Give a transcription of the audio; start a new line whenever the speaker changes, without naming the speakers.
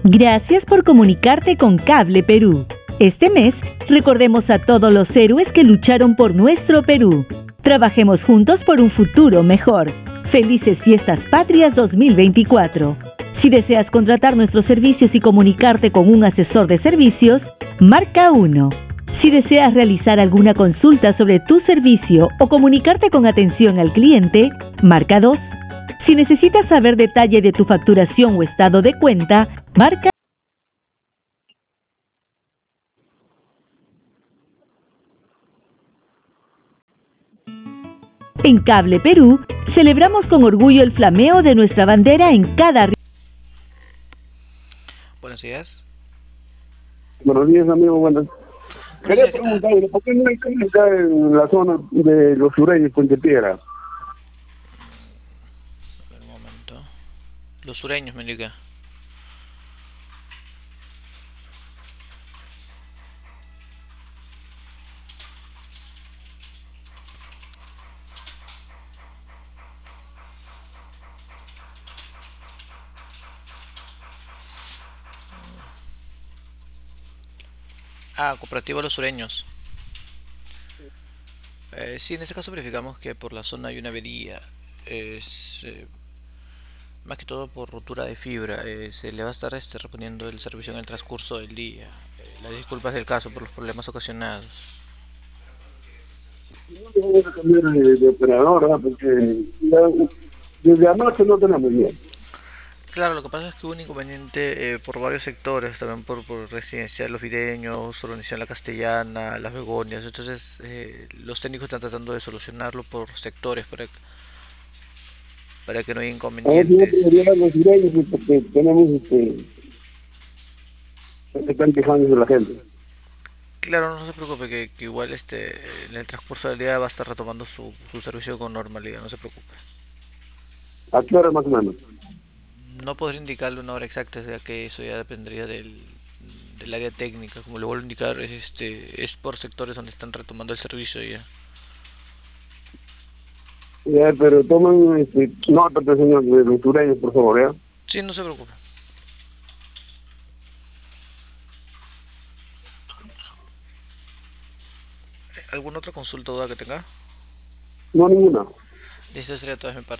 Gracias por comunicarte con Cable Perú. Este mes, recordemos a todos los héroes que lucharon por nuestro Perú. Trabajemos juntos por un futuro mejor. Felices Fiestas Patrias 2024. Si deseas contratar nuestros servicios y comunicarte con un asesor de servicios, marca 1. Si deseas realizar alguna consulta sobre tu servicio o comunicarte con atención al cliente, marca 2. Si necesitas saber detalle de tu facturación o estado de cuenta, marca. En Cable Perú, celebramos con orgullo el flameo de nuestra bandera en cada...
Buenos días.
Buenos días, amigo. Buenas. Quería
¿Qué tal?
preguntarle, ¿por qué no hay clínica en la zona de los sureños, Puente Piedra?
Un momento. Los sureños, me indica. Ah, Cooperativa Los Sureños. Sí, en este caso verificamos que por la zona hay una avería. Es más que todo por rotura de fibra. Se le va a estar reponiendo el servicio en el transcurso del día. Las disculpas del caso por los problemas ocasionados.
No tenemos que cambiar de operador, ¿verdad? Porque desde anoche no tenemos bien.
Claro, lo que pasa es que hubo un inconveniente por varios sectores, también por Residencial Los Videños, Urbanización La Castellana, Las Begonias. Entonces, los técnicos están tratando de solucionarlo por sectores para que no haya
A ver si no
inconvenientes.
prioridad los sureños, porque tenemos, se están quejando de la gente.
Claro, no se preocupe, que igual en el transcurso del día va a estar retomando su servicio con normalidad, no se preocupe.
¿A qué hora más o menos?
No podré indicarle una hora exacta, ya que eso ya dependería del área técnica. Como le vuelvo a indicar, es por sectores donde están retomando el servicio ya.
Ya, pero toman nota, pues, señor, de los sureños, por favor, ¿ya?
Sí, no se preocupe. ¿Alguna otra consulta o duda que tenga?
No, ninguna.
Listo, sería todo de mi parte.